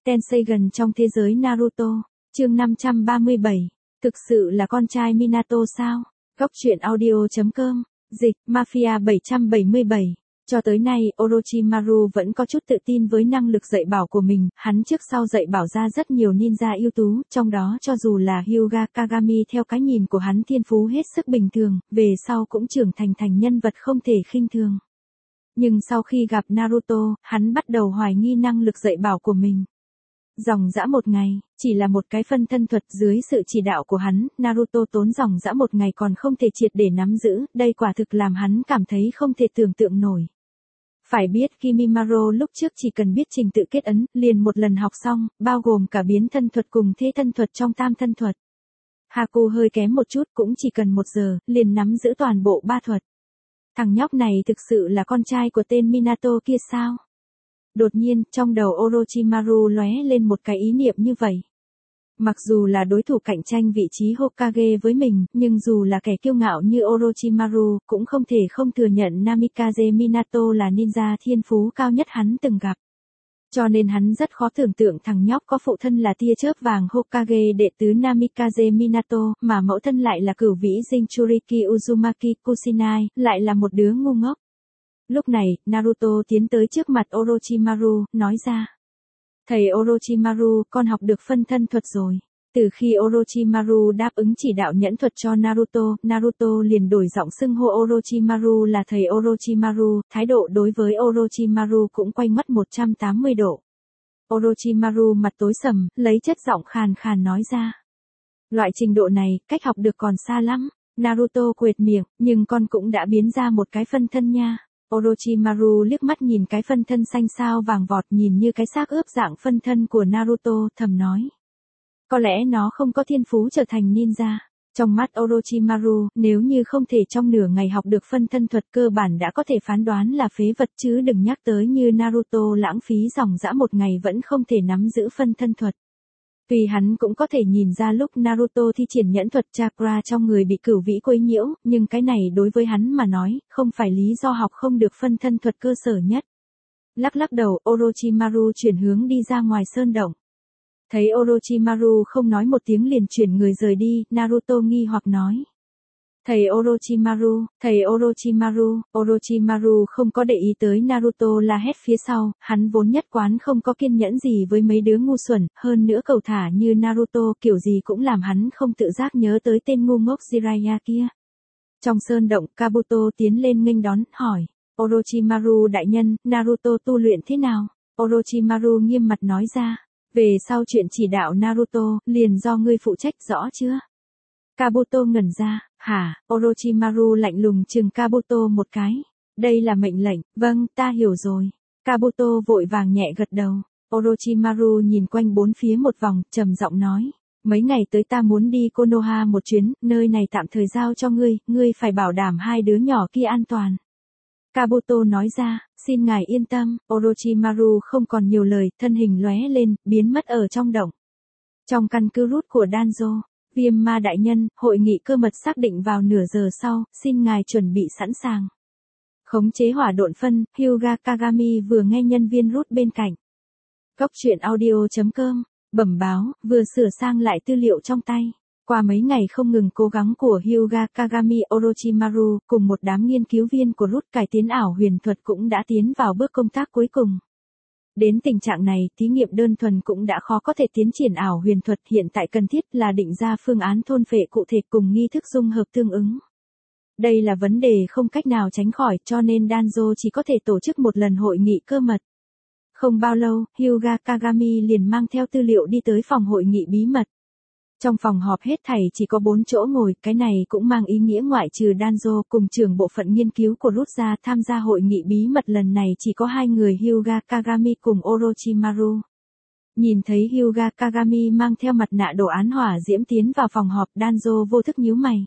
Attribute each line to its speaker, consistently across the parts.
Speaker 1: Tenseigan trong thế giới Naruto, chương 537, thực sự là con trai Minato sao? Góc truyện audio.com, dịch, Mafia 777. Cho tới nay, Orochimaru vẫn có chút tự tin với năng lực dạy bảo của mình, hắn trước sau dạy bảo ra rất nhiều ninja ưu tú, trong đó cho dù là Hyuga Kagami theo cái nhìn của hắn thiên phú hết sức bình thường, về sau cũng trưởng thành nhân vật không thể khinh thường. Nhưng sau khi gặp Naruto, hắn bắt đầu hoài nghi năng lực dạy bảo của mình. Dòng dã một ngày, chỉ là một cái phân thân thuật dưới sự chỉ đạo của hắn, Naruto tốn dòng dã một ngày còn không thể triệt để nắm giữ, đây quả thực làm hắn cảm thấy không thể tưởng tượng nổi. Phải biết Kimimaro lúc trước chỉ cần biết trình tự kết ấn, liền một lần học xong, bao gồm cả biến thân thuật cùng thế thân thuật trong tam thân thuật. Haku hơi kém một chút cũng chỉ cần 1 giờ, liền nắm giữ toàn bộ 3 thuật. Thằng nhóc này thực sự là con trai của tên Minato kia sao? Đột nhiên, trong đầu Orochimaru lóe lên một cái ý niệm như vậy. Mặc dù là đối thủ cạnh tranh vị trí Hokage với mình, nhưng dù là kẻ kiêu ngạo như Orochimaru, cũng không thể không thừa nhận Namikaze Minato là ninja thiên phú cao nhất hắn từng gặp. Cho nên hắn rất khó tưởng tượng thằng nhóc có phụ thân là tia chớp vàng Hokage đệ tứ Namikaze Minato, mà mẫu thân lại là cửu vĩ Jinchuriki Uzumaki Kusinai, lại là một đứa ngu ngốc. Lúc này, Naruto tiến tới trước mặt Orochimaru, nói ra. Thầy Orochimaru, con học được phân thân thuật rồi. Từ khi Orochimaru đáp ứng chỉ đạo nhẫn thuật cho Naruto, Naruto liền đổi giọng xưng hô Orochimaru là thầy Orochimaru, thái độ đối với Orochimaru cũng quay mất 180 độ. Orochimaru mặt tối sầm, lấy chất giọng khàn khàn nói ra. Loại trình độ này, cách học được còn xa lắm. Naruto quệt miệng, nhưng con cũng đã biến ra một cái phân thân nha. Orochimaru liếc mắt nhìn cái phân thân xanh sao vàng vọt nhìn như cái xác ướp dạng phân thân của Naruto, thầm nói. Có lẽ nó không có thiên phú trở thành ninja. Trong mắt Orochimaru, nếu như không thể trong nửa ngày học được phân thân thuật cơ bản đã có thể phán đoán là phế vật chứ đừng nhắc tới như Naruto lãng phí dòng dã một ngày vẫn không thể nắm giữ phân thân thuật. Tuy hắn cũng có thể nhìn ra lúc Naruto thi triển nhẫn thuật chakra trong người bị cửu vĩ quấy nhiễu, nhưng cái này đối với hắn mà nói, không phải lý do học không được phân thân thuật cơ sở nhất. Lắc đầu, Orochimaru chuyển hướng đi ra ngoài sơn động. Thấy Orochimaru không nói một tiếng liền chuyển người rời đi, Naruto nghi hoặc nói. Thầy Orochimaru, Orochimaru không có để ý tới Naruto la hét phía sau, hắn vốn nhất quán không có kiên nhẫn gì với mấy đứa ngu xuẩn, hơn nữa cầu thả như Naruto kiểu gì cũng làm hắn không tự giác nhớ tới tên ngu ngốc Jiraiya kia. Trong sơn động, Kabuto tiến lên nghênh đón, hỏi, Orochimaru đại nhân, Naruto tu luyện thế nào? Orochimaru nghiêm mặt nói ra, về sau chuyện chỉ đạo Naruto, liền do ngươi phụ trách rõ chưa? Kabuto ngẩn ra, hả? Orochimaru lạnh lùng chừng Kabuto một cái. Đây là mệnh lệnh, vâng, ta hiểu rồi. Kabuto vội vàng nhẹ gật đầu. Orochimaru nhìn quanh bốn phía một vòng, trầm giọng nói. Mấy ngày tới ta muốn đi Konoha một chuyến, nơi này tạm thời giao cho ngươi phải bảo đảm hai đứa nhỏ kia an toàn. Kabuto nói ra, xin ngài yên tâm, Orochimaru không còn nhiều lời, thân hình lóe lên, biến mất ở trong động. Trong căn cứ rút của Danzo. Viêm ma đại nhân, hội nghị cơ mật xác định vào nửa giờ sau, xin ngài chuẩn bị sẵn sàng. Khống chế hỏa độn phân, Hyuga Kagami vừa nghe nhân viên rút bên cạnh. Góc truyện audio.com, bẩm báo, vừa sửa sang lại tư liệu trong tay. Qua mấy ngày không ngừng cố gắng của Hyuga Kagami Orochimaru, cùng một đám nghiên cứu viên của rút cải tiến ảo huyền thuật cũng đã tiến vào bước công tác cuối cùng. Đến tình trạng này, thí nghiệm đơn thuần cũng đã khó có thể tiến triển ảo huyền thuật, hiện tại cần thiết là định ra phương án thôn phệ cụ thể cùng nghi thức dung hợp tương ứng. Đây là vấn đề không cách nào tránh khỏi, cho nên Danzo chỉ có thể tổ chức một lần hội nghị cơ mật. Không bao lâu, Hyuga Kagami liền mang theo tư liệu đi tới phòng hội nghị bí mật. Trong phòng họp hết thảy chỉ có 4 chỗ ngồi, cái này cũng mang ý nghĩa ngoại trừ Danzo cùng trưởng bộ phận nghiên cứu của rút ra tham gia hội nghị bí mật lần này chỉ có 2 người Hyuga Kagami cùng Orochimaru. Nhìn thấy Hyuga Kagami mang theo mặt nạ đồ án hỏa diễm tiến vào phòng họp, Danzo vô thức nhíu mày.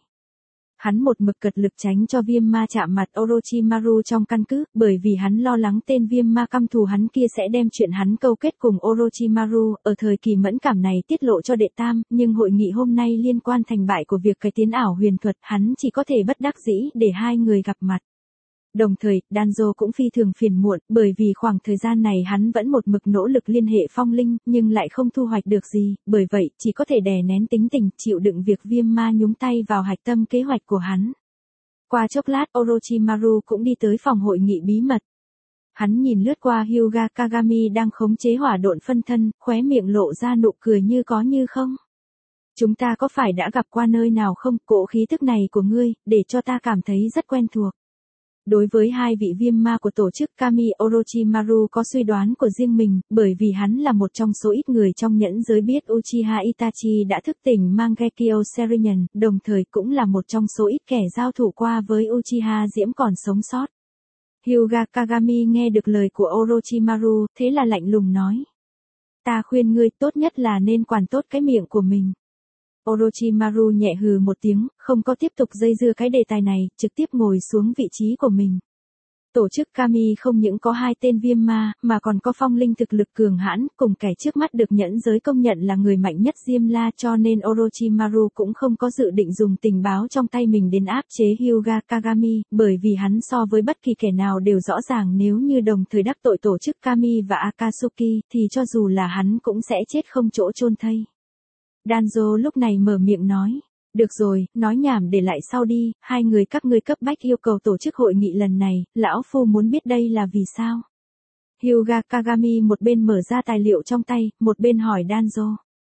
Speaker 1: Hắn một mực cật lực tránh cho viêm ma chạm mặt Orochimaru trong căn cứ, bởi vì hắn lo lắng tên viêm ma căm thù hắn kia sẽ đem chuyện hắn câu kết cùng Orochimaru, ở thời kỳ mẫn cảm này tiết lộ cho đệ tam, nhưng hội nghị hôm nay liên quan thành bại của việc cải tiến ảo huyền thuật, hắn chỉ có thể bất đắc dĩ để hai người gặp mặt. Đồng thời, Danzo cũng phi thường phiền muộn, bởi vì khoảng thời gian này hắn vẫn một mực nỗ lực liên hệ phong linh, nhưng lại không thu hoạch được gì, bởi vậy, chỉ có thể đè nén tính tình, chịu đựng việc viêm ma nhúng tay vào hạch tâm kế hoạch của hắn. Qua chốc lát, Orochimaru cũng đi tới phòng hội nghị bí mật. Hắn nhìn lướt qua Hyuga Kagami đang khống chế hỏa độn phân thân, khóe miệng lộ ra nụ cười như có như không. Chúng ta có phải đã gặp qua nơi nào không, cỗ khí tức này của ngươi, để cho ta cảm thấy rất quen thuộc. Đối với hai vị viêm ma của tổ chức Kami, Orochimaru có suy đoán của riêng mình, bởi vì hắn là một trong số ít người trong nhẫn giới biết Uchiha Itachi đã thức tỉnh Mangekyo Sharingan, đồng thời cũng là một trong số ít kẻ giao thủ qua với Uchiha Diễm còn sống sót. Hyuga Kagami nghe được lời của Orochimaru, thế là lạnh lùng nói. Ta khuyên ngươi tốt nhất là nên quản tốt cái miệng của mình. Orochimaru nhẹ hừ một tiếng, không có tiếp tục dây dưa cái đề tài này, trực tiếp ngồi xuống vị trí của mình. Tổ chức Kami không những có hai tên viêm ma, mà còn có phong linh thực lực cường hãn, cùng kẻ trước mắt được nhẫn giới công nhận là người mạnh nhất Diêm La, cho nên Orochimaru cũng không có dự định dùng tình báo trong tay mình đến áp chế Hyuga Kagami, bởi vì hắn so với bất kỳ kẻ nào đều rõ ràng nếu như đồng thời đắc tội tổ chức Kami và Akatsuki, thì cho dù là hắn cũng sẽ chết không chỗ chôn thây. Danzo lúc này mở miệng nói. Được rồi, nói nhảm để lại sau đi, hai người các ngươi cấp bách yêu cầu tổ chức hội nghị lần này, lão phu muốn biết đây là vì sao. Hyuga Kagami một bên mở ra tài liệu trong tay, một bên hỏi Danzo.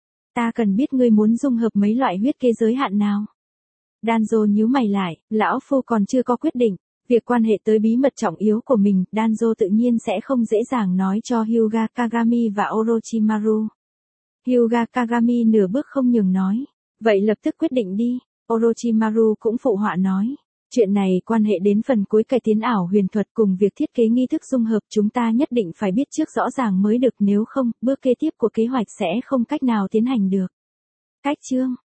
Speaker 1: Ta cần biết ngươi muốn dung hợp mấy loại huyết kế giới hạn nào. Danzo nhíu mày lại, lão phu còn chưa có quyết định. Việc quan hệ tới bí mật trọng yếu của mình, Danzo tự nhiên sẽ không dễ dàng nói cho Hyuga Kagami và Orochimaru. Hyuga Kagami nửa bước không nhường nói. Vậy lập tức quyết định đi. Orochimaru cũng phụ họa nói. Chuyện này quan hệ đến phần cuối cải tiến ảo huyền thuật cùng việc thiết kế nghi thức dung hợp, chúng ta nhất định phải biết trước rõ ràng mới được, nếu không, bước kế tiếp của kế hoạch sẽ không cách nào tiến hành được. Cách chương